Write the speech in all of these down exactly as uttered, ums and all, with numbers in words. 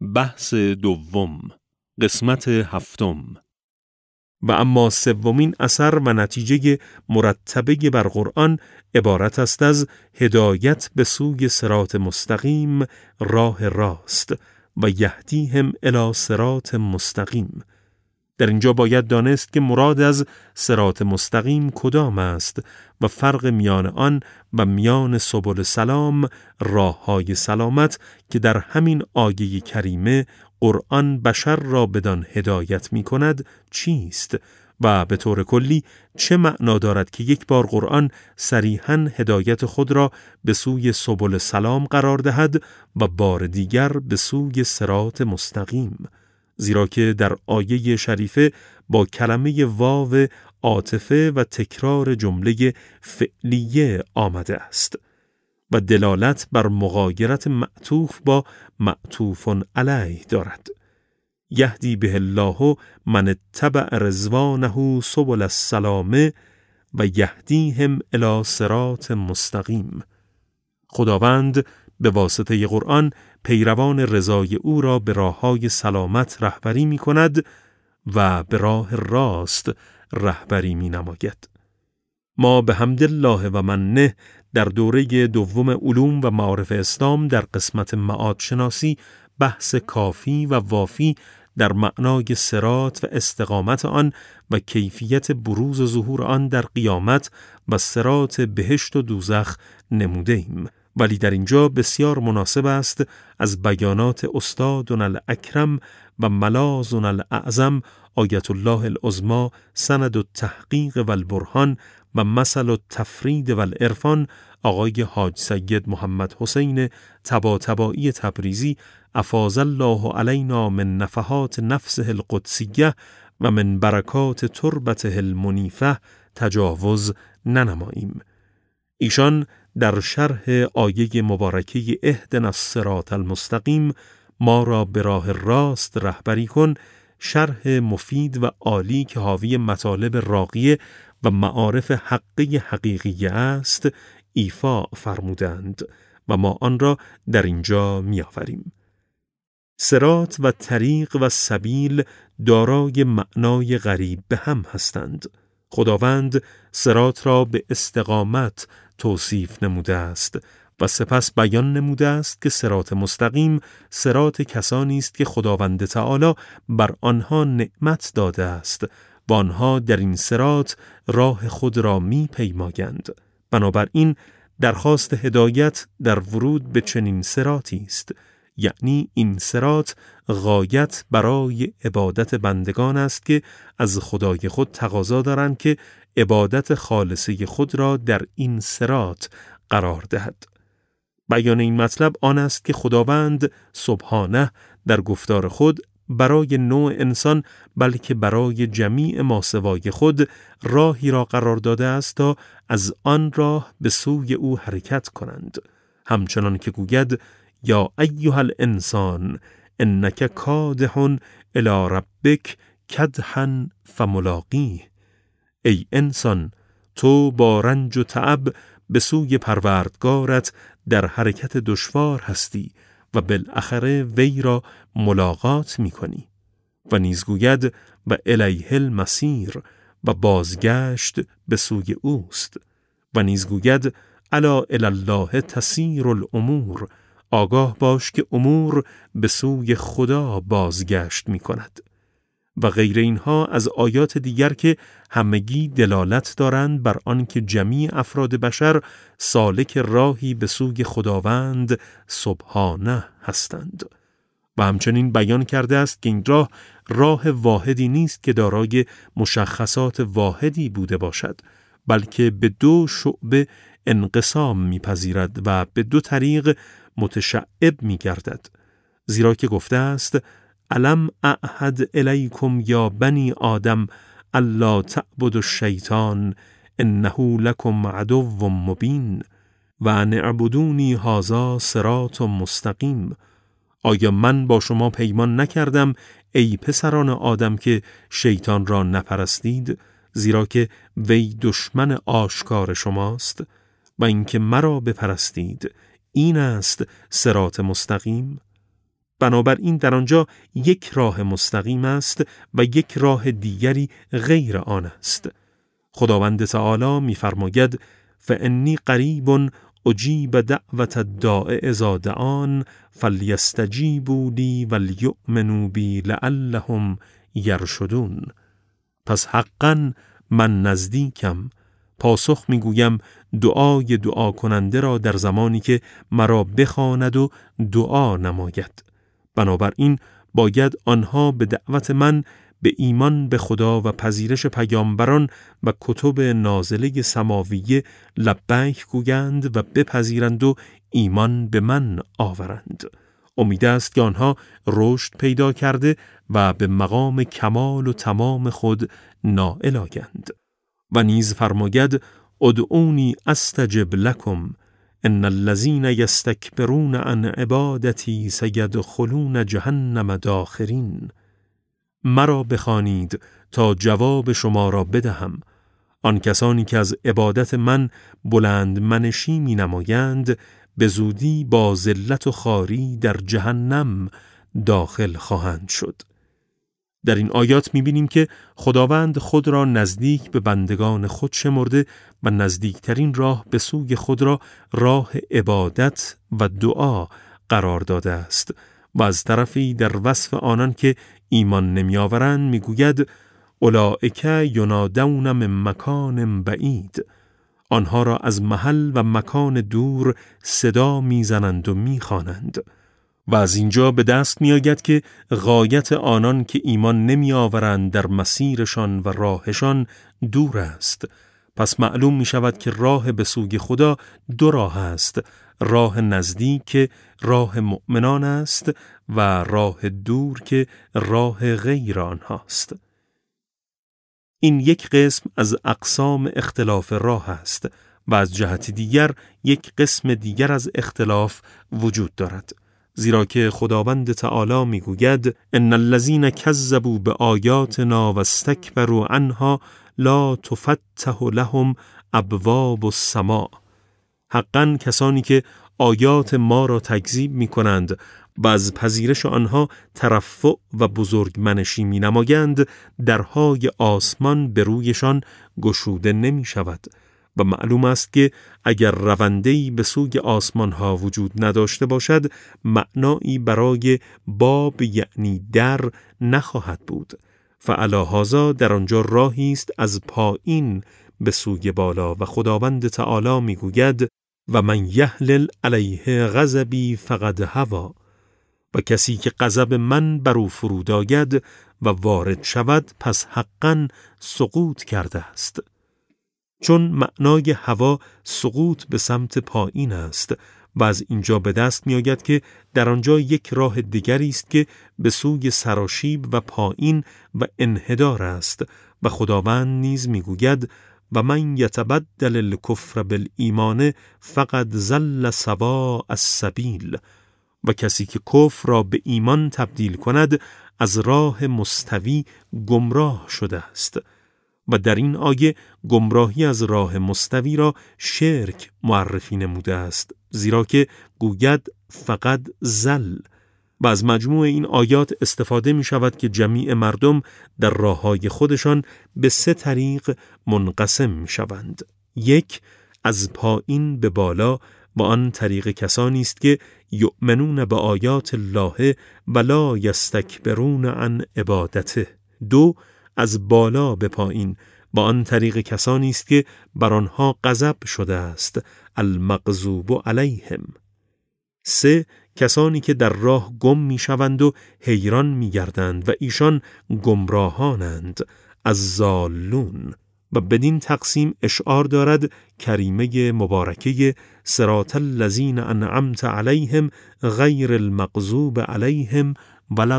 بحث دوم، قسمت هفتم. و اما سومین اثر و نتیجه مرتبه بر قرآن عبارت است از هدایت به سوی صراط مستقیم، راه راست، و یهدیهم الی صراط مستقیم. در اینجا باید دانست که مراد از صراط مستقیم کدام است و فرق میان آن و میان سبل سلام، راههای سلامت که در همین آیه کریمه قرآن بشر را بدان هدایت می کند چیست و به طور کلی چه معنا دارد که یک بار قرآن صریحاً هدایت خود را به سوی سبل سلام قرار دهد و بار دیگر به سوی صراط مستقیم، زیرا که در آیه شریفه با کلمه واو عاطفه و تکرار جمله فعلیه آمده است و دلالت بر مغایرت معطوف با معطوف علیه دارد. یهدی به الله من اتبع رضوانه سبل السلام و یهدیهم الی صراط مستقیم. خداوند به واسطه قرآن پیروان رضای او را به راههای سلامت رهبری می کند و به راه راست رهبری می نماید. ما به حمدالله و منه در دوره دوم علوم و معارف اسلام در قسمت معاد شناسی بحث کافی و وافی در معنای صراط و استقامت آن و کیفیت بروز و ظهور آن در قیامت و صراط بهشت و دوزخ نموده ایم. ولی در اینجا بسیار مناسب است از بیانات استادنا الاکرم و ملاذنا الاعظم آیت الله العظمی سند التحقیق و البرهان و مثل التفرید و العرفان آقای حاج سید محمد حسین طباطبایی تبریزی افاض الله علینا من نفحات نفسه القدسیه و من برکات تربته المنیفه تجاوز ننماییم. ایشان در شرح آیه مبارکه اهدنا الصراط المستقیم ما را به راه راست رهبری کن، شرح مفید و عالی که حاوی مطالب راقیه و معارف حقی حقیقی است ایفا فرمودند و ما آن را در اینجا می آوریم. صراط و طریق و سبیل دارای معنای غریب به هم هستند. خداوند صراط را به استقامت توصیف نموده است و سپس بیان نموده است که صراط مستقیم صراط کسانی است که خداوند تعالی بر آنها نعمت داده است و آنها در این صراط راه خود را می پیمایند. بنابراین درخواست هدایت در ورود به چنین صراطی است، یعنی این صراط غایت برای عبادت بندگان است که از خدای خود تقاضا دارند که عبادت خالصه خود را در این صراط قرار دهد. بیان این مطلب آن است که خداوند سبحانه در گفتار خود برای نوع انسان بلکه برای جمیع ماسوای خود راهی را قرار داده است تا از آن راه به سوی او حرکت کنند، همچنان که گوید یا ایها الانسان انک کادح الی ربک کدحا فملاقیه. ای انسان تو با رنج و تعب به سوی پروردگارت در حرکت دشوار هستی و بالاخره وی را ملاقات می کنی. و نیز گوید و الیه المصیر و بازگشت به سوی اوست. و نیز گوید الا الی الله تسیر الامور، آگاه باش که امور به سوی خدا بازگشت می کند. و غیر اینها از آیات دیگر که همگی دلالت دارند بر آن که جمیع افراد بشر سالک راهی به سوی خداوند سبحانه هستند. و همچنین بیان کرده است که این راه راه واحدی نیست که دارای مشخصات واحدی بوده باشد، بلکه به دو شعبه انقسام می‌پذیرد و به دو طریق متشعب می‌گردد، زیرا که گفته است الم اعهد الیکم یا بنی آدم الا تعبدوا الشیطان انه لکم عدو مبین و ان اعبدونی هذا صراط مستقیم. آیا من با شما پیمان نکردم ای پسران آدم که شیطان را نپرستید، زیرا که وی دشمن آشکار شماست، و اینکه مرا بپرستید این است صراط مستقیم؟ بنابراین در آنجا یک راه مستقیم است و یک راه دیگری غیر آن است. خداوند تعالی می‌فرماید فانی قریب اجیب دعوت الداع اذا دعان فلیستجیبوا لی ولیؤمنوا بی لعلهم یرشدون. پس حقاً من نزدیکم، پاسخ میگویم دعای دعا کننده را در زمانی که مرا بخواند و دعا نماید. بنابراین باید آنها به دعوت من به ایمان به خدا و پذیرش پیامبران و کتب نازله سماویه لبیک گویند و بپذیرند و ایمان به من آورند. امید است که آنها رشد پیدا کرده و به مقام کمال و تمام خود نائل آیند. و نیز فرماید ادعونی استجب لکم ان الذین یستکبرون عن عبادتی سیدخلون جهنم داخرین. مرا بخوانید تا جواب شما را بدهم. آن کسانی که از عبادت من بلند منشی می نمایند به زودی با ذلت و خواری در جهنم داخل خواهند شد. در این آیات می بینیم که خداوند خود را نزدیک به بندگان خود شمرده و نزدیکترین راه به سوی خود را راه عبادت و دعا قرار داده است و از طرفی در وصف آنان که ایمان نمی آورند می گوید اولئک ینادون من مکان بعید. آنها را از محل و مکان دور صدا می زنند و می خوانند. و از اینجا به دست می آید که غایت آنان که ایمان نمی آورند در مسیرشان و راهشان دور است. پس معلوم می شود که راه به سوی خدا دو راه است، راه نزدیک که راه مؤمنان است و راه دور که راه غیر آنهاست. این یک قسم از اقسام اختلاف راه است و از جهت دیگر یک قسم دیگر از اختلاف وجود دارد. زیرا که خداوند تعالی میگوید ان الذین کذبوا بآیاتنا واستکبروا عنها لا تفتح لهم ابواب السماء. حقاً کسانی که آیات ما را تکذیب می کنند و از پذیرش آنها ترفع و بزرگمنشی می نمایند، درهای آسمان به رویشان گشوده نمی شود. و معلوم است که اگر رونده‌ای به سوی آسمان ها وجود نداشته باشد، معنایی برای باب یعنی در نخواهد بود. فعلی هذا در آنجا راهی است از پایین به سوی بالا و خداوند تعالی میگوید و من یحلل علیه غضبی فقد هوی. و کسی که غضب من بر او فرود آید و وارد شود پس حقاً سقوط کرده است. چون معنای هوا سقوط به سمت پایین است و از اینجا به دست می آید که در آنجا یک راه دیگری است که به سوی سراشیب و پایین و انحدار است و خداوند نیز می گوید و من یتبدل الکفر بالایمان فقد ضل سواء السبیل. و کسی که کفر را به ایمان تبدیل کند از راه مستوی گمراه شده است. و در این آیه گمراهی از راه مستوی را شرک معرفی نموده است، زیرا که گوید فقط زل. و از مجموع این آیات استفاده می شود که جمیع مردم در راههای خودشان به سه طریق منقسم می شوند. یک، از پایین به بالا و آن طریق کسانی است که یؤمنون به آیات الله و لا یستکبرون عن عبادته. دو، از بالا به پایین با آن طریق کسانی است که بر آنها غضب شده است، المغضوب علیهم. سه، کسانی که در راه گم می شوند و حیران می گردند و ایشان گمراهانند، الضالون. و بدین تقسیم اشعار دارد کریمه مبارکه صراط الذین انعمت علیهم غیر المغضوب علیهم ولا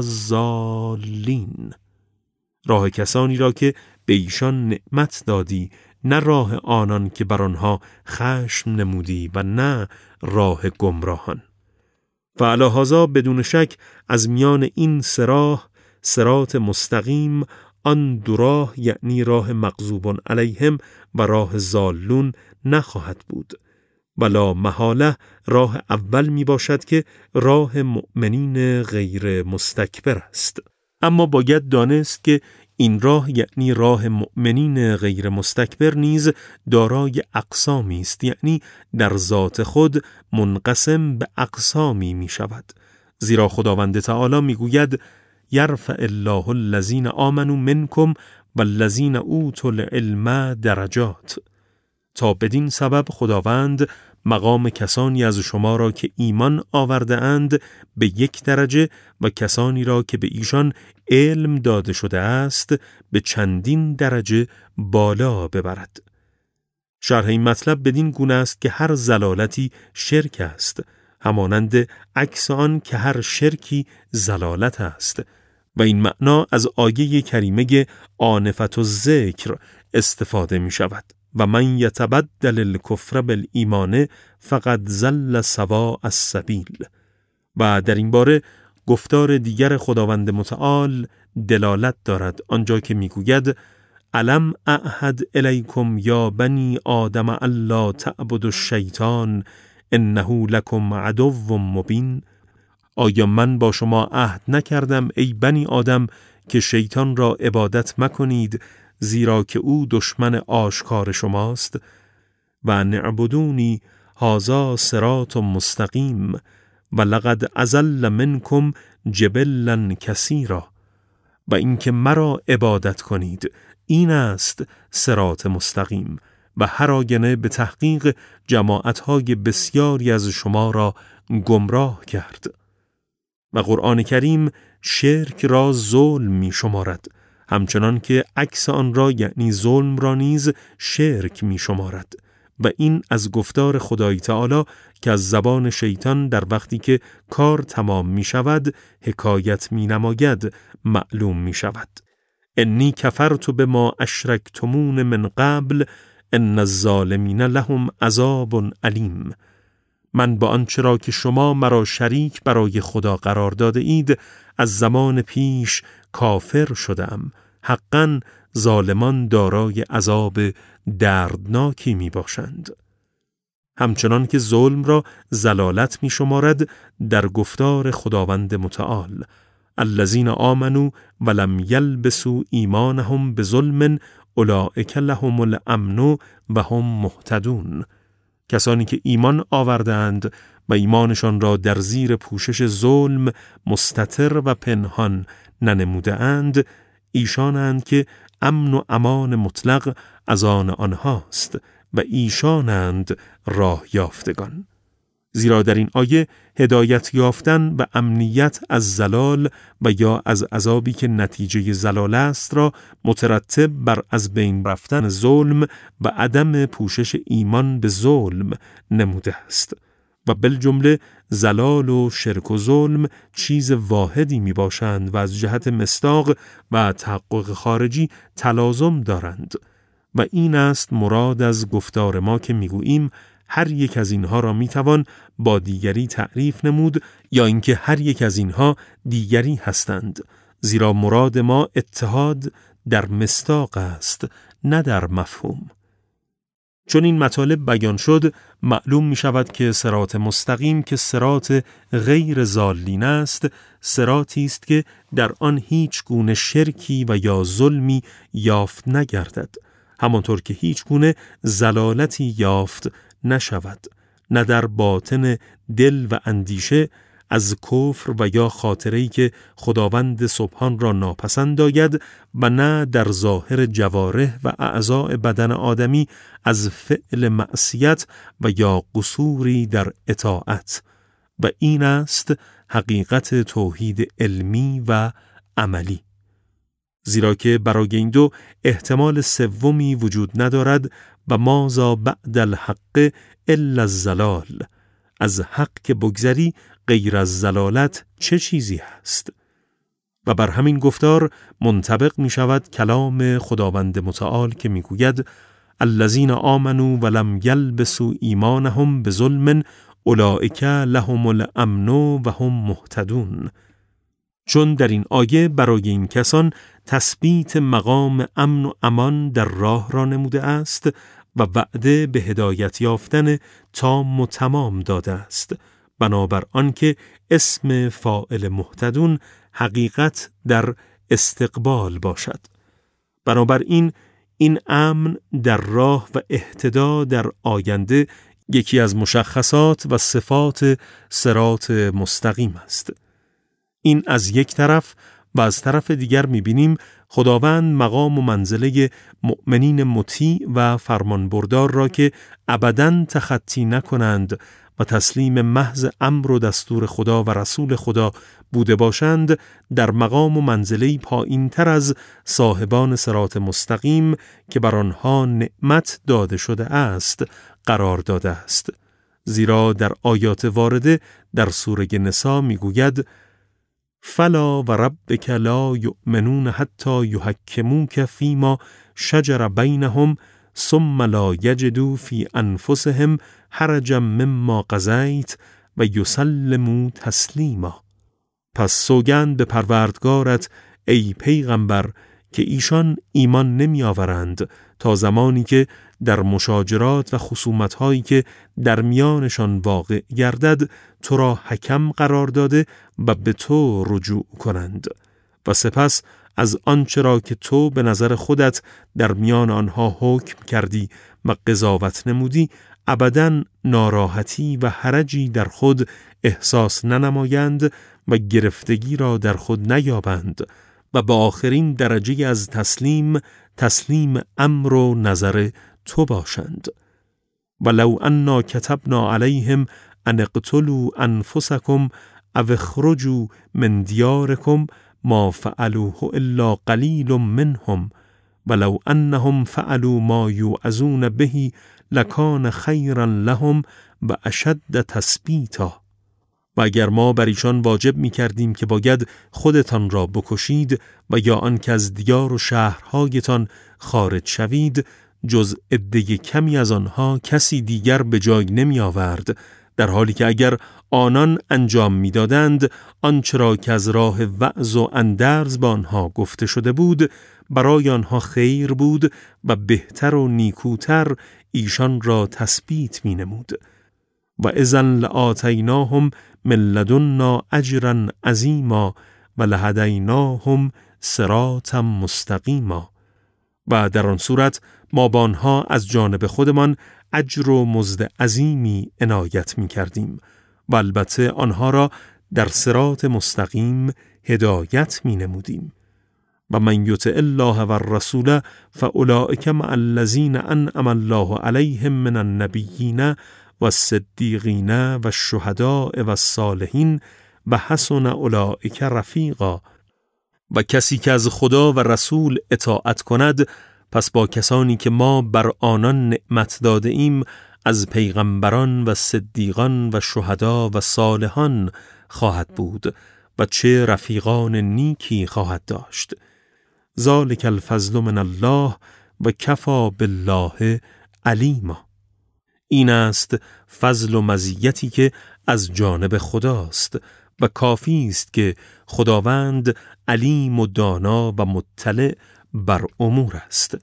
الضالین. راه کسانی را که به ایشان نعمت دادی، نه راه آنان که بر آنها خشم نمودی و نه راه گمراهان. فعلی هذا بدون شک از میان این سه راه، صراط مستقیم، آن دو راه یعنی راه مغضوب علیهم و راه ضالون نخواهد بود. ولا محاله راه اول می باشد که راه مؤمنین غیر مستکبر است. اما باید دانست که این راه یعنی راه مؤمنین غیر مستکبر نیز دارای اقسامی است، یعنی در ذات خود منقسم به اقسامی می شود. زیرا خداوند تعالی می گوید یرفع الله الذین آمنوا منکم والذین اوتوا العلم درجات. تا بدین سبب خداوند مقام کسانی از شما را که ایمان آورده اند به یک درجه و کسانی را که به ایشان علم داده شده است به چندین درجه بالا ببرد. شرح این مطلب بدین گونه است که هر ضلالتی شرک است، همانند عکس آن که هر شرکی ضلالت است. و این معنا از آیه کریمه آنفت الذکر استفاده می شود. و من یتبدل الکفر بالایمان فقد ضل سواء السبیل. و در این باره گفتار دیگر خداوند متعال دلالت دارد، آنجا که میگوید الم اعهد الیکم یا بنی آدم الا تعبدوا الشیطان انه لکم عدو مبین. آیا من با شما عهد نکردم ای بنی آدم که شیطان را عبادت مکنید، زیرا که او دشمن آشکار شماست؟ و نعبدونی هذا صراط مستقیم و لقد اضل منکم جبلا کثیرا. و اینکه مرا عبادت کنید این است صراط مستقیم و هر آینه به تحقیق جماعت‌های بسیاری از شما را گمراه کرد. و قرآن کریم شرک را ظلم می شمارد، همچنان که عکس آن را یعنی ظلم را نیز شرک می شمارد. و این از گفتار خدای تعالی که از زبان شیطان در وقتی که کار تمام می شود حکایت می نماید معلوم می شود. انی کفرت بما اشرکتمون من قبل ان الظالمین لهم عذاب علیم. من با آنچه را که شما مرا شریک برای خدا قرار داده اید از زمان پیش کافر شدم. حقاً ظالمان دارای عذاب دردناکی می باشند. همچنان که ظلم را ضلالت می شمارد در گفتار خداوند متعال الذین آمنوا ولم یلبسوا ایمانهم بظلم اولئک لهم الامن و هم مهتدون. کسانی که ایمان آوردند و ایمانشان را در زیر پوشش ظلم مستتر و پنهان ننموده اند، ایشانند که امن و امان مطلق از آن آنهاست و ایشانند راه یافتگان. زیرا در این آیه هدایت یافتن و امنیت از زلال و یا از عذابی که نتیجه زلال است را مترتب بر از بین رفتن ظلم و عدم پوشش ایمان به ظلم نموده است. و بالجمله زلال و شرک و ظلم چیز واحدی می باشند و از جهت مصداق و تحقق خارجی تلازم دارند. و این است مراد از گفتار ما که می گوییم هر یک از اینها را می توان با دیگری تعریف نمود یا اینکه هر یک از اینها دیگری هستند، زیرا مراد ما اتحاد در مصداق است نه در مفهوم. چون این مطالب بیان شد معلوم می شود که صراط مستقیم که صراط غیر ضالین است، صراطی است که در آن هیچ گونه شرکی و یا ظلمی یافت نگردد، همانطور که هیچ گونه ضلالتی یافت نشود، نه در باطن دل و اندیشه از کفر و یا خاطره‌ای که خداوند سبحان را ناپسند آید و نه در ظاهر جوارح و اعضاء بدن آدمی از فعل معصیت و یا قصوری در اطاعت. و این است حقیقت توحید علمی و عملی. زیرا که برای این دو احتمال سومی وجود ندارد و ماذا بعد الحق الا الضلال. از حق که بگذری غیر از ضلالت چه چیزی هست؟ و بر همین گفتار منطبق می شود کلام خداوند متعال که می گوید الذین آمنوا ولم یلبسوا ایمانهم بظلم اولئک لهم الامن و هم مهتدون. چون در این آیه برای این کسان تثبیت مقام امن و امان در راه را نموده است و وعده به هدایت یافتن تام و تمام داده است، بنابر آنکه اسم فاعل مهتدون حقیقت در استقبال باشد. بنابراین این امن در راه و اهتدا در آینده یکی از مشخصات و صفات صراط مستقیم است. این از یک طرف، و از طرف دیگر می‌بینیم خداوند مقام و منزله مؤمنین مطیع و فرمانبردار را که ابداً تخطی نکنند و تسلیم محض امر و دستور خدا و رسول خدا بوده باشند در مقام و منزله‌ای پایین‌تر از صاحبان صراط مستقیم که بر آنها نعمت داده شده است قرار داده است. زیرا در آیات وارده در سوره نساء می‌گوید فلا و ربک لا یؤمنون حتی یحکموک فیما شجر بینهم ثم لا یجدوا فی انفسهم حرجا مما قضیت و یسلموا تسلیما. پس سوگند به پروردگارت ای پیغمبر که ایشان ایمان نمی آورند تا زمانی که در مشاجرات و خصومت‌هایی که در میانشان واقع گردد تو را حکم قرار داده و به تو رجوع کنند و سپس از آنچه را که تو به نظر خودت در میان آنها حکم کردی و قضاوت نمودی ابداً ناراحتی و حرجی در خود احساس ننمایند و گرفتگی را در خود نیابند و با آخرین درجه از تسلیم تسلیم امر و نظر تو باشند. ولو انا كتبنا علیهم ان اقتلوا انفسکم او اخرجوا من دیارکم ما فعلوه الا قلیل منهم ولو انهم فعلوا ما یوعظون به لکان خیرا لهم و اشد تثبیتا. و اگر ما بر ایشان واجب می کردیم که باید خودتان را بکشید و یا آنکه از دیار و شهرهایتان خارج شوید، جز عده کمی از آنها کسی دیگر به جای نمی آورد، در حالی که اگر آنان انجام می دادند آنچه را که از راه وعظ و اندرز با آنها گفته شده بود برای آنها خیر بود و بهتر و نیکوتر ایشان را تثبیت می نمود. و اذن لآتیناهم من لدنا اجرا عظیما و لهدیناهم صراطا مستقیما. و در آن صورت ما با آنها از جانب خودمان اجر و مزد عظیمی عنایت می کردیم و البته آنها را در صراط مستقیم هدایت می نمودیم. و من یطع الله و الرسول فاولئک مع الذین انعم الله علیهم من النبیین و الصدیقین و الشهداء و الصالحین و حسن اولئک رفیقا. و کسی که از خدا و رسول اطاعت کند پس با کسانی که ما بر آنان نعمت داده ایم از پیغمبران و صدیقان و شهدا و صالحان خواهد بود و چه رفیقان نیکی خواهد داشت. ذالک الفضل من الله و کفی بالله علیما. این است فضل و مزیتی که از جانب خداست و کافی است که خداوند علیم و دانا و مطلع بر امور است.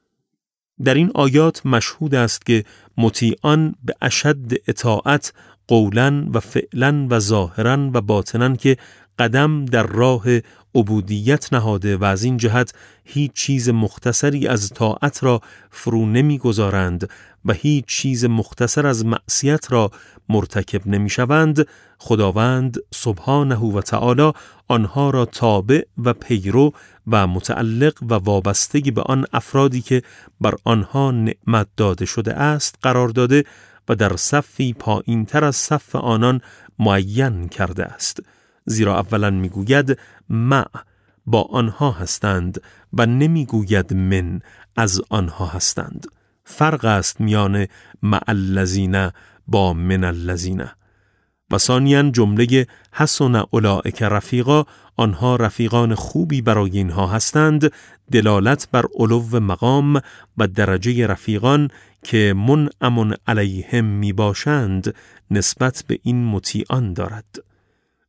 در این آیات مشهود است که مطیعان به اشد اطاعت قولاً و فعلاً و ظاهراً و باطناً که قدم در راه عبودیت نهاده و از این جهت هیچ چیز مختصری از طاعت را فرو نمی گذارند و هیچ چیز مختصر از معصیت را مرتکب نمی شوند، خداوند سبحانه و تعالی آنها را تابع و پیرو و متعلق و وابستگی به آن افرادی که بر آنها نعمت داده شده است قرار داده و در صفی پایین تر از صف آنان معین کرده است. زیرا اولا میگوید مع با آنها هستند و نمیگوید من از آنها هستند. فرق است میان مع الذین با من الذین. و ثانیاً جمله حسن اولئک رفیقا، آنها رفیقان خوبی برای اینها هستند، دلالت بر علو مقام و درجه رفیقان که منعم علیهم می باشند نسبت به این مطیعان دارد.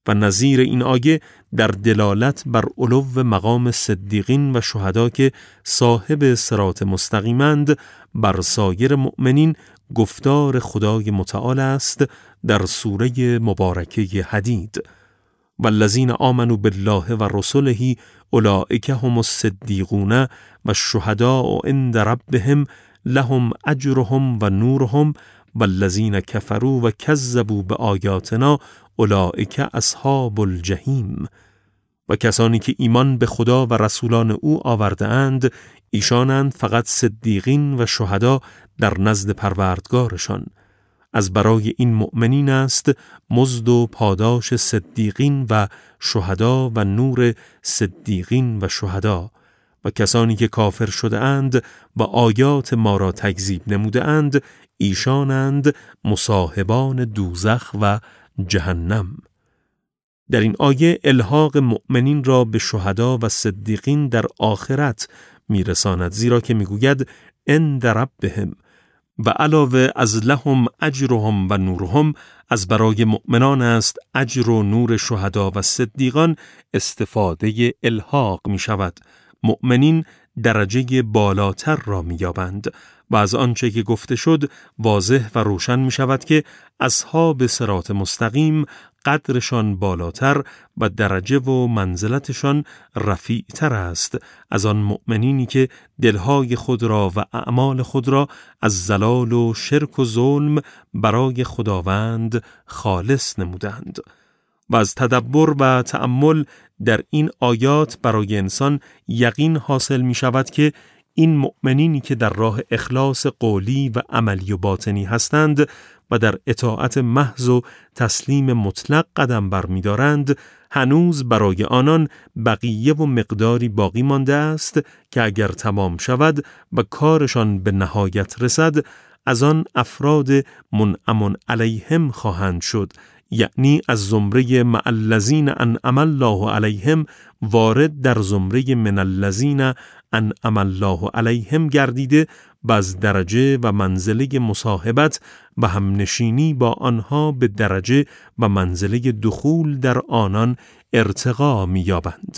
و نظیر این آیه در دلالت بر علو مقام صدیقین و شهدا که صاحب صراط مستقیمند بر سایر مؤمنین گفتار خدای متعال است در سوره مبارکه حدید. والذین آمنوا بالله و رسله اولئک هم الصدیقون و الشهداء عند ربهم لهم اجرهم و نورهم والذین کفروا و کذبوا بآیاتنا اولئک اصحاب الجحیم. و کسانی که ایمان به خدا و رسولان او آورده اند ایشانند فقط صدیقین و شهدا در نزد پروردگارشان. از برای این مؤمنین است مزد و پاداش صدیقین و شهدا و نور صدیقین و شهدا. و کسانی که کافر شده اند و آیات ما را تکذیب نموده اند ایشانند مصاحبان دوزخ و جهنم. در این آیه الحاق مؤمنین را به شهدا و صدیقین در آخرت میرساند، زیرا که میگوید عند ربهم و علاوه از لهم اجرهم و نورهم، از برای مؤمنان است اجر و نور شهدا و صدیقان استفاده الحاق می شود. مؤمنین درجه بالاتر را می یابند و از آنچه که گفته شد واضح و روشن می شود که اصحاب صراط مستقیم قدرشان بالاتر و درجه و منزلتشان رفیعتر است از آن مؤمنینی که دلهای خود را و اعمال خود را از ضلال و شرک و ظلم برای خداوند خالص نمودند. و از تدبر و تأمل در این آیات برای انسان یقین حاصل می شود که این مؤمنینی که در راه اخلاص قولی و عملی و باطنی هستند و در اطاعت محض و تسلیم مطلق قدم برمی‌دارند، هنوز برای آنان بقیه و مقداری باقی مانده است که اگر تمام شود و کارشان به نهایت رسد، از آن افراد منعم علیهم خواهند شد، یعنی از زمره مع الذین انعم الله علیهم وارد در زمره من الذین انعم الله علیهم گردیده و از درجه و منزله مصاحبت و همنشینی با آنها به درجه و منزله دخول در آنان ارتقا می‌یابند.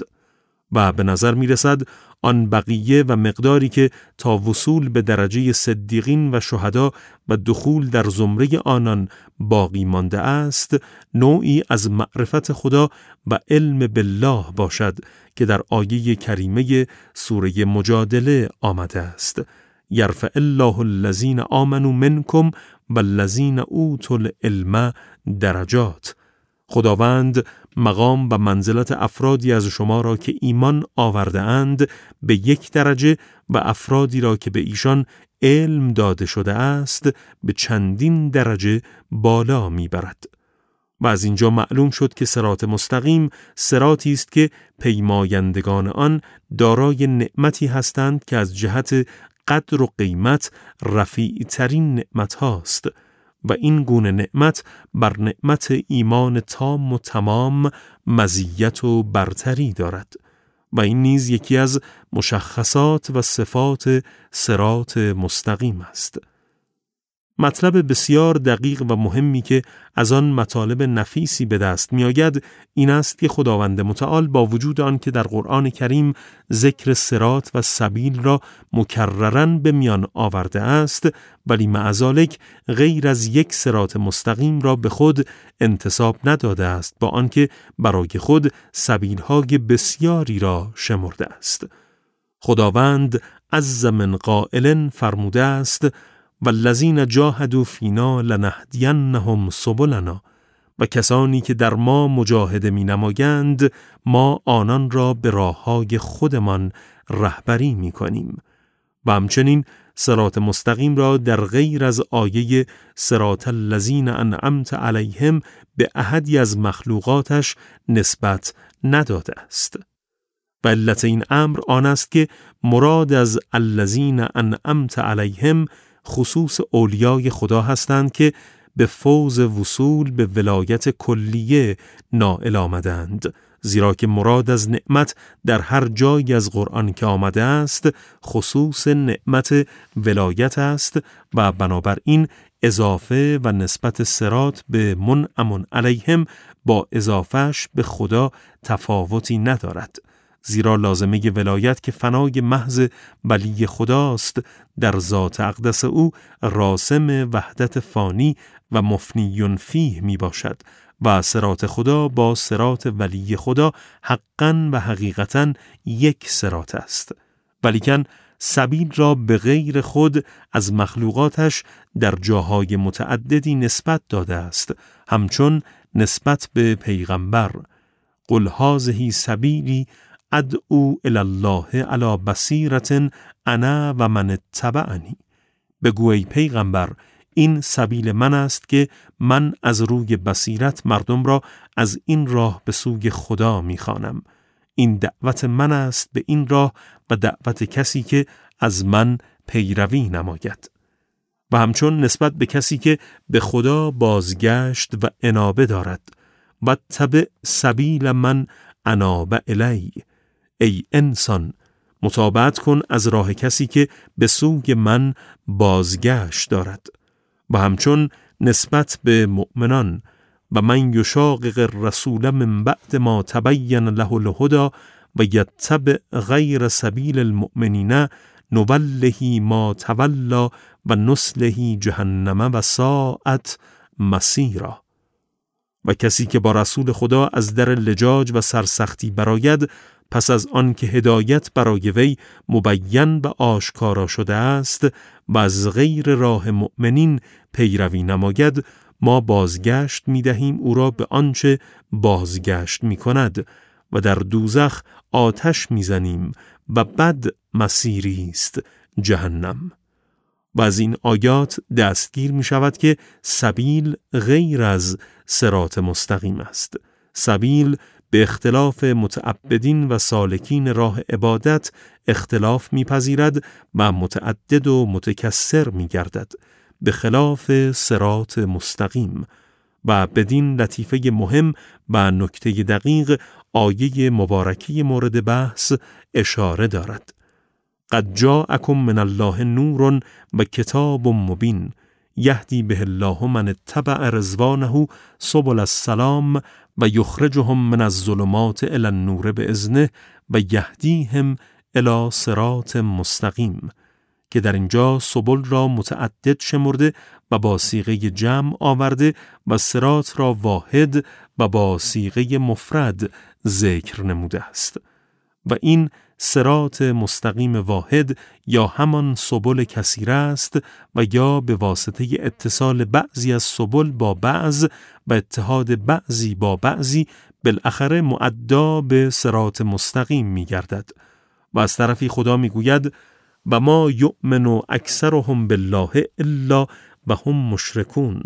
و به نظر می‌رسد آن بقیه و مقداری که تا وصول به درجه صدیقین و شهدا و دخول در زمره آنان باقی مانده است، نوعی از معرفت خدا و علم بالله باشد که در آیه کریمه سوره مجادله آمده است: یرفع الله الذین آمنوا منکم والذین اوتوا العلم درجات. خداوند مقام و منزلت افرادی از شما را که ایمان آورده اند به یک درجه و افرادی را که به ایشان علم داده شده است به چندین درجه بالا میبرد. و از اینجا معلوم شد که صراط مستقیم صراطی است که پیمایندگان آن دارای نعمتی هستند که از جهت قدر و قیمت رفیع ترین نعمت هاست و این گونه نعمت بر نعمت ایمان تام و تمام مزیت و برتری دارد و این نیز یکی از مشخصات و صفات صراط مستقیم است. مطلب بسیار دقیق و مهمی که از آن مطالب نفیسی به دست می آید این است که خداوند متعال با وجود آن که در قرآن کریم ذکر صراط و سبیل را مکرراً به میان آورده است، ولی مع ذالک غیر از یک صراط مستقیم را به خود انتساب نداده است، با آنکه برای خود سبیل‌های بسیاری را شمرده است. خداوند عز من قائل فرموده است: والذین جاهدوا فینا لنهدینهم سبلنا. و کسانی که در ما مجاهده می نمایند ما آنان را به راههای خودمان رهبری می کنیم. و همچنین صراط مستقیم را در غیر از آیه صراط الذین انعمت علیهم به احدی از مخلوقاتش نسبت نداده است. و علت این امر آن است که مراد از الذین انعمت علیهم خصوص اولیای خدا هستند که به فوز وصول به ولایت کلیه نائل آمدند، زیرا که مراد از نعمت در هر جایی از قرآن که آمده است خصوص نعمت ولایت است و بنابراین اضافه و نسبت صراط به منعم علیهم با اضافهش به خدا تفاوتی ندارد، زیرا لازمه ولایت که فنای محض ولی خداست در ذات اقدس او راسم وحدت فانی و مفنی فیه می باشد و صراط خدا با صراط ولی خدا حقاً و حقیقتاً یک صراط است. ولیکن سبیل را به غیر خود از مخلوقاتش در جاهای متعددی نسبت داده است، همچون نسبت به پیغمبر: قل هذه سبیلی ادعو الی الله علی بصیرة انا و من اتبعنی. بگو ای پیغمبر این سبیل من است که من از روی بصیرت مردم را از این راه به سوی خدا می‌خوانم. این دعوت من است به این راه و دعوت کسی که از من پیروی نماید. و همچون نسبت به کسی که به خدا بازگشت و انابه دارد: و تبع سبیل من اناب الی. ای انسان متابعت کن از راه کسی که به سوی من بازگشت دارد. و همچون نسبت به مؤمنان: و من یشاقق الرسول من بعد ما تبین له الهدی و یتبع غیر سبیل المؤمنین نوله ما تولی و نصله جهنم و ساءت مصیرا. و کسی که با رسول خدا از در لجاج و سرسختی براید، پس از آن که هدایت برای وی مبین و آشکارا شده است و از غیر راه مؤمنین پیروی نماید، ما بازگشت می دهیم او را به آنچه بازگشت می کند و در دوزخ آتش می زنیم و بد مسیری است جهنم. و از این آیات دستگیر می شود که سبیل غیر از صراط مستقیم است. سبیل به اختلاف متعبدین و سالکین راه عبادت اختلاف می‌پذیرد و متعدد و متکثر می‌گردد، به خلاف صراط مستقیم. و بدین لطیفه مهم و نکته دقیق آیه مبارکه مورد بحث اشاره دارد: قد جاءکم من الله نور و کتاب مبین یهدی به الله من اتبع رضوانه سبل السلام و یخرجهم من الظلمات الی النور باذنه و یهدیهم الی صراط مستقیم، که در اینجا سبل را متعدد شمرده و با صیغه جمع آورده و صراط را واحد و با صیغه مفرد ذکر نموده است. و این صراط مستقیم واحد یا همان سبل کثیره است و یا به واسطه اتصال بعضی از سبل با بعض و اتحاد بعضی با بعضی بالاخره مؤدا به صراط مستقیم می گردد. و از طرفی خدا می گوید: و ما یؤمن اکثرهم بالله الا و هم مشرکون.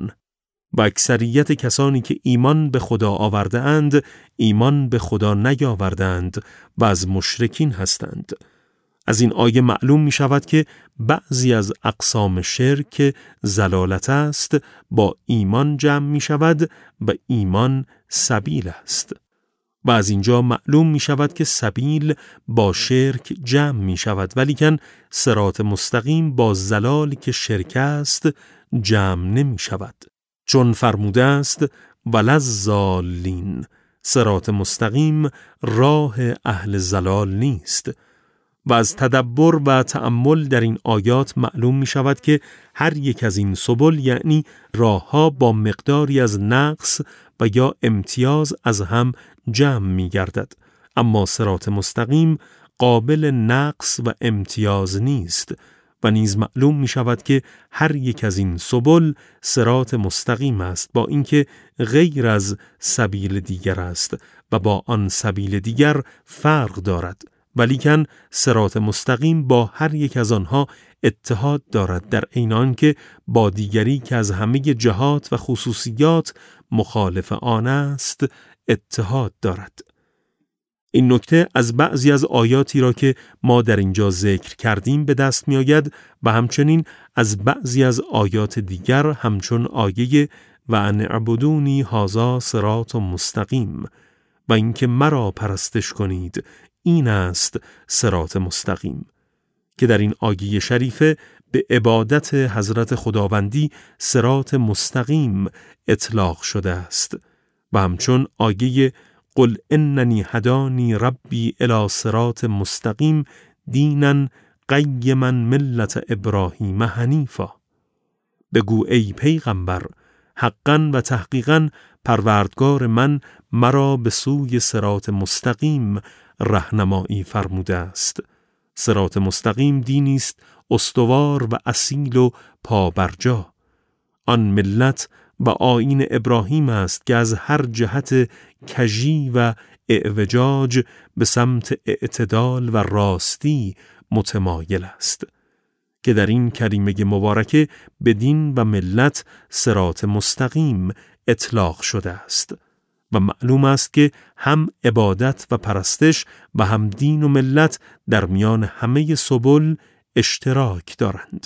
و اکثریت کسانی که ایمان به خدا آورده اند ایمان به خدا نیاورده اند و از مشرکین هستند. از این آیه معلوم می شود که بعضی از اقسام شرک ضلالت است با ایمان جمع می شود و ایمان سبیل است. و از اینجا معلوم می شود که سبیل با شرک جمع می شود، ولیکن صراط مستقیم با ضلال که شرک است جمع نمی شود، چون فرموده است وللضالین. صراط مستقیم راه اهل ضلال نیست. و از تدبر و تأمل در این آیات معلوم می شود که هر یک از این سبل یعنی راهها با مقداری از نقص و یا امتیاز از هم جمع می گردد، اما صراط مستقیم قابل نقص و امتیاز نیست. و نیز معلوم می شود که هر یک از این سبل صراط مستقیم است، با اینکه غیر از سبیل دیگر است و با آن سبیل دیگر فرق دارد، ولیکن صراط مستقیم با هر یک از آنها اتحاد دارد، در عین آنکه با دیگری که از همه جهات و خصوصیات مخالف آن است اتحاد دارد. این نکته از بعضی از آیاتی را که ما در اینجا ذکر کردیم به دست می آید و همچنین از بعضی از آیات دیگر، همچون آیه و ان اعبدونی هذا صراط مستقیم و اینکه مرا پرستش کنید این است صراط مستقیم، که در این آیه شریفه به عبادت حضرت خداوندی صراط مستقیم اطلاق شده است. و همچون آیه قل اننی هدانی ربی الی صراط مستقیم دینا قیما ملت ابراهیم حنیفا. بگو ای پیغمبر حقا و تحقیقا پروردگار من مرا به سوی صراط مستقیم راهنمایی فرموده است. صراط مستقیم دینی است استوار و اصیل و پابرجا. آن ملت و آیین ابراهیم است که از هر جهت کژی و اعوجاج به سمت اعتدال و راستی متمایل است، که در این کریمه مبارکه به دین و ملت صراط مستقیم اطلاق شده است و معلوم است که هم عبادت و پرستش و هم دین و ملت در میان همه سبل اشتراک دارند.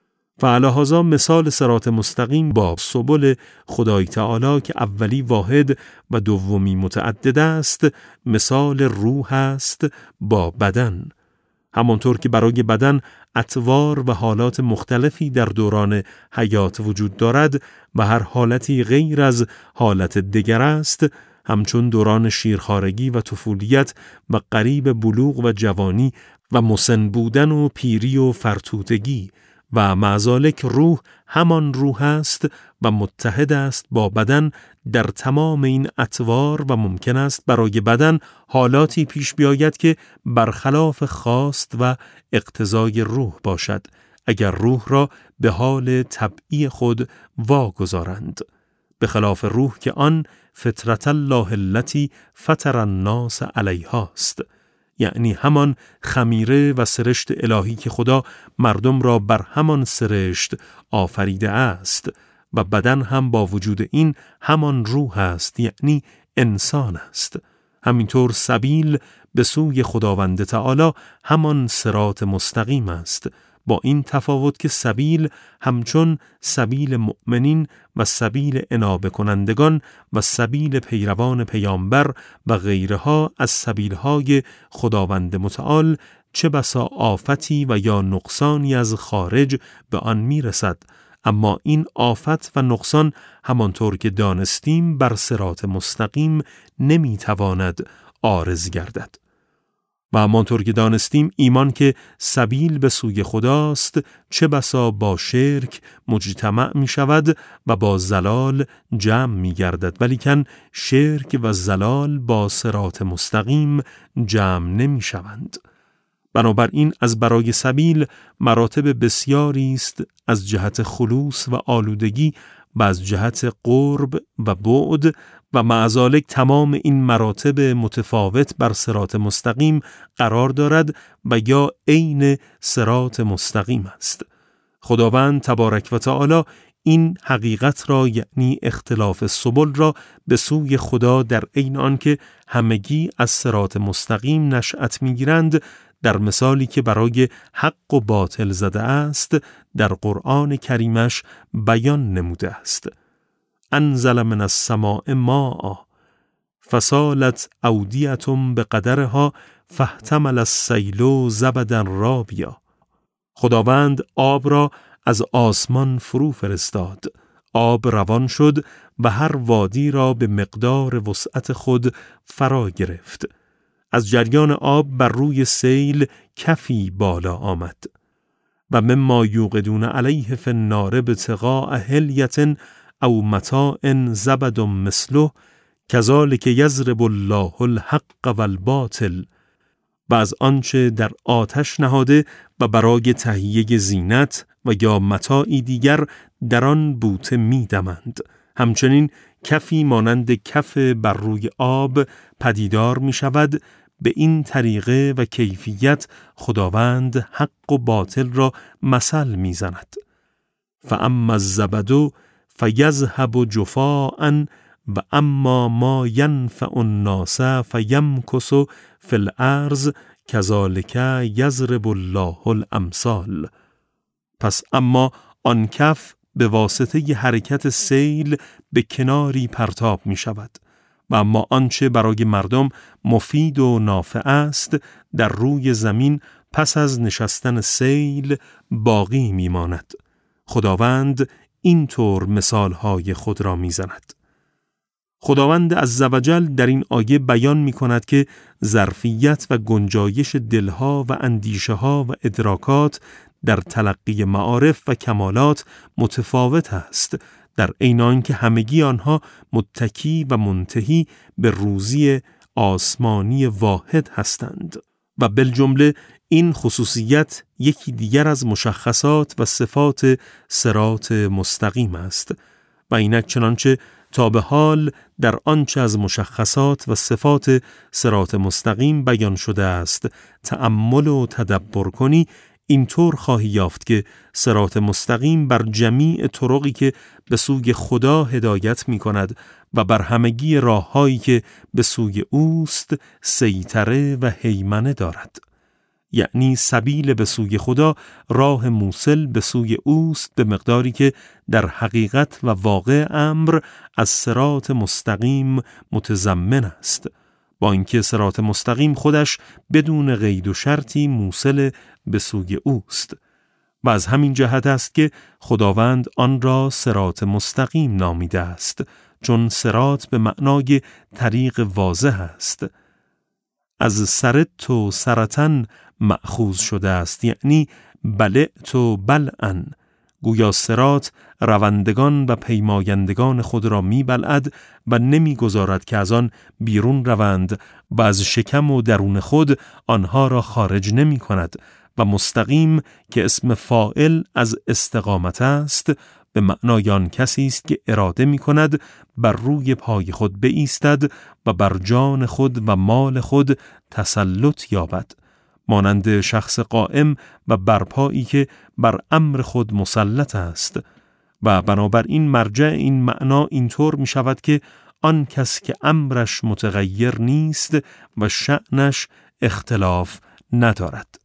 فعلهذا مثال صراط مستقیم با سبل خدای تعالی که اولی واحد و دومی متعدد است، مثال روح است با بدن. همانطور که برای بدن اطوار و حالات مختلفی در دوران حیات وجود دارد و هر حالتی غیر از حالت دیگر است، همچون دوران شیرخوارگی و طفولیت و قریب بلوغ و جوانی و مسن بودن و پیری و فرتوتگی، و معذالک روح همان روح است و متحد است با بدن در تمام این اطوار و ممکن است برای بدن حالاتی پیش بیاید که برخلاف خواست و اقتضای روح باشد اگر روح را به حال طبعی خود واگذارند، به خلاف روح که آن فطرت الله التي فطر الناس علیها است، یعنی همان خمیره و سرشت الهی که خدا مردم را بر همان سرشت آفریده است و بدن هم با وجود این همان روح است، یعنی انسان است. همینطور سبیل به سوی خداوند تعالی همان صراط مستقیم است، با این تفاوت که سبیل همچون سبیل مؤمنین و سبیل انابه کنندگان و سبیل پیروان پیامبر و غیرها از سبیلهای خداوند متعال چه بسا آفتی و یا نقصانی از خارج به آن میرسد، اما این آفت و نقصان همانطور که دانستیم بر صراط مستقیم نمیتواند عارض گردد. و همانطور که دانستیم ایمان که سبیل به سوی خداست چه بسا با شرک مجتمع می شود و با زلال جمع می گردد، ولیکن شرک و زلال با صراط مستقیم جمع نمی شوند. بنابراین از برای سبیل مراتب بسیاری است، از جهت خلوص و آلودگی و از جهت قرب و بعد، و معذالک تمام این مراتب متفاوت بر صراط مستقیم قرار دارد و یا عین صراط مستقیم است. خداوند تبارک و تعالی این حقیقت را، یعنی اختلاف سبل را به سوی خدا در عین آنکه همگی از صراط مستقیم نشأت می‌گیرند، در مثالی که برای حق و باطل زده است در قرآن کریمش بیان نموده است. انزل من السماء ماء فسالت اودیة بقدرها فاحتمل السیل زبدا رابیا. خداوند آب را از آسمان فرو فرستاد، آب روان شد و هر وادی را به مقدار وسعت خود فرا گرفت. از جریان آب بر روی سیل کفی بالا آمد. و مما یوقدون علیه فی النار ابتغاء حلیة او متاع زبد مثله کذالک یضرب الله الحق والباطل. و از آنچه در آتش نهاده و برای تهیه زینت و یا متاعی دیگر در آن بوته می‌دمند، همچنین کفی مانند کف بر روی آب پدیدار می شود. به این طریقه و کیفیت خداوند حق و باطل را مثل می زند. فاما الزبد فیذهب جفاء و اما ما ینفع الناس فیمکث فی الارض کذالک یضرب الله الامثال. پس اما آن کف به واسطه حرکت سیل به کناری پرتاب می شود و اما آنچه برای مردم مفید و نافع است در روی زمین پس از نشستن سیل باقی می ماند. خداوند اینطور مثالهای خود را می زند. خداوند عزوجل در این آیه بیان می کند که ظرفیت و گنجایش دلها و اندیشه ها و ادراکات در تلقی معارف و کمالات متفاوت است، در عین آنکه همگی آنها متکی و منتهی به روزی آسمانی واحد هستند و بالجمله این خصوصیت یکی دیگر از مشخصات و صفات صراط مستقیم است و اینک چنانچه تا به حال در آنچه از مشخصات و صفات صراط مستقیم بیان شده است تأمل و تدبر کنی، اینطور خواهی یافت که صراط مستقیم بر جمیع طرقی که به سوی خدا هدایت می کند و بر همگی راههایی که به سوی اوست سیطره و هیمنه دارد. یعنی سبیل به سوی خدا راه موصل به سوی اوست به مقداری که در حقیقت و واقع امر از صراط مستقیم متضمن است، با اینکه صراط مستقیم خودش بدون قید و شرطی موصل به سوی اوست و از همین جهت است که خداوند آن را صراط مستقیم نامیده است، چون صراط به معنای طریق واضح است. از سرت و سرطن مأخوذ شده است، یعنی بلعت و بلعن، گویا صراط روندگان و پیمایندگان خود را می بلعد و نمی گذارد که از آن بیرون روند و از شکم و درون خود آنها را خارج نمی کند و مستقیم که اسم فاعل از استقامت است به معنای آن کسی است که اراده می کند بر روی پای خود بایستد و بر جان خود و مال خود تسلط یابد، مانند شخص قائم و برپایی که بر امر خود مسلط است و بنابراین مرجع این معنا اینطور می شود که آن کس که امرش متغیر نیست و شأنش اختلاف ندارد.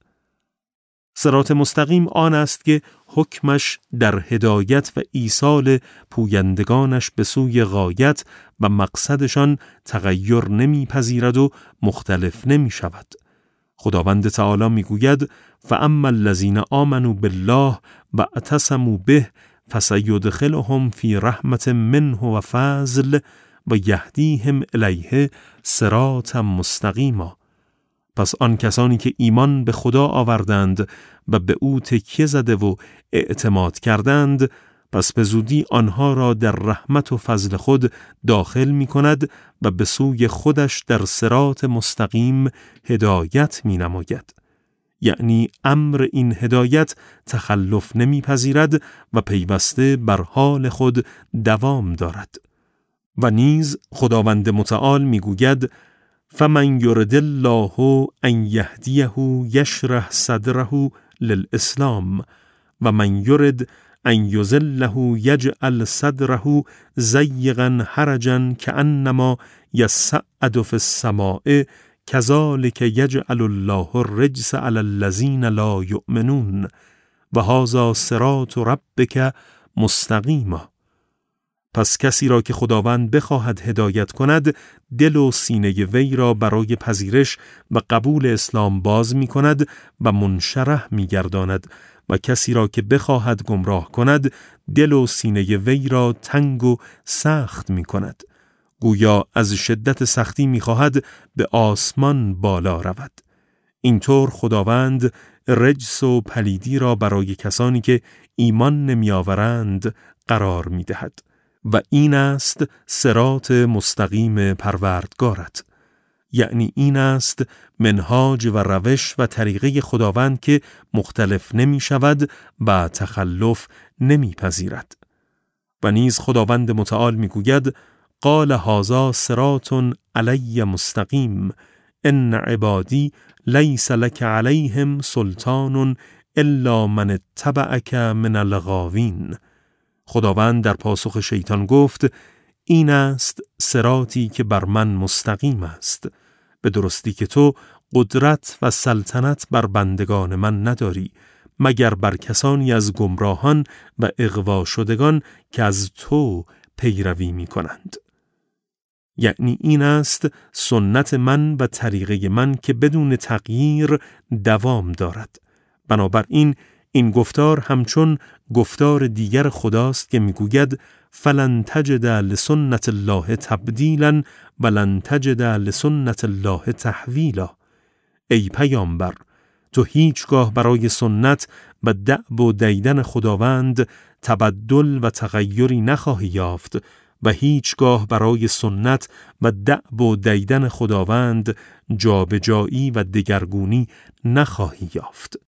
صراط مستقیم آن است که حکمش در هدایت و ایصال پویندگانش به سوی غایت و مقصدشان تغییر نمی پذیرد و مختلف نمی شود. خداوند تعالی می گوید فاما الذین آمنوا بالله و اعتصموا به فسیدخلهم فی رحمت منه و فضل و یهدیهم الیه صراطا مستقیما. پس آن کسانی که ایمان به خدا آوردند و به او تکیه زده و اعتماد کردند، پس به زودی آنها را در رحمت و فضل خود داخل می کند و به سوی خودش در صراط مستقیم هدایت می نماید. یعنی امر این هدایت تخلف نمی پذیرد و پیوسته بر حال خود دوام دارد. و نیز خداوند متعال می گوید فمن یرد الله ان یهدیه یشرح صدره للاسلام و من یرد ان یضله یجعل صدره ضیقا حرجا کأنما یصعد فی السماء کذلک یجعل الله الرجس علی الذین لا یؤمنون و هذا صراط ربک مستقیما. پس کسی را که خداوند بخواهد هدایت کند، دل و سینه وی را برای پذیرش و قبول اسلام باز می کند و منشرح می گرداند و کسی را که بخواهد گمراه کند، دل و سینه وی را تنگ و سخت می کند. گویا از شدت سختی می خواهد به آسمان بالا رود. اینطور خداوند رجس و پلیدی را برای کسانی که ایمان نمی آورند قرار می دهد. و این است صراط مستقیم پروردگارت، یعنی این است منهاج و روش و طریقه خداوند که مختلف نمی شود و تخلف نمی پذیرد. و نیز خداوند متعال می گوید قال هذا صراط علی مستقیم ان عبادی لیس لک علیهم سلطان الا من اتبعک من الغاوین. خداوند در پاسخ شیطان گفت این است صراطی که بر من مستقیم است، به درستی که تو قدرت و سلطنت بر بندگان من نداری مگر بر کسانی از گمراهان و اغوا شدگان که از تو پیروی می کنند. یعنی این است سنت من و طریقه من که بدون تغییر دوام دارد. بنابراین این گفتار همچون گفتار دیگر خداست که میگوید فلن تجد لسنت الله تبدیلا ولن تجد لسنت الله تحویلا. ای پیامبر، تو هیچگاه برای سنت و دأب و دیدن خداوند تبدل و تغییری نخواهی یافت و هیچگاه برای سنت و دأب و دیدن خداوند جابجایی و دگرگونی نخواهی یافت.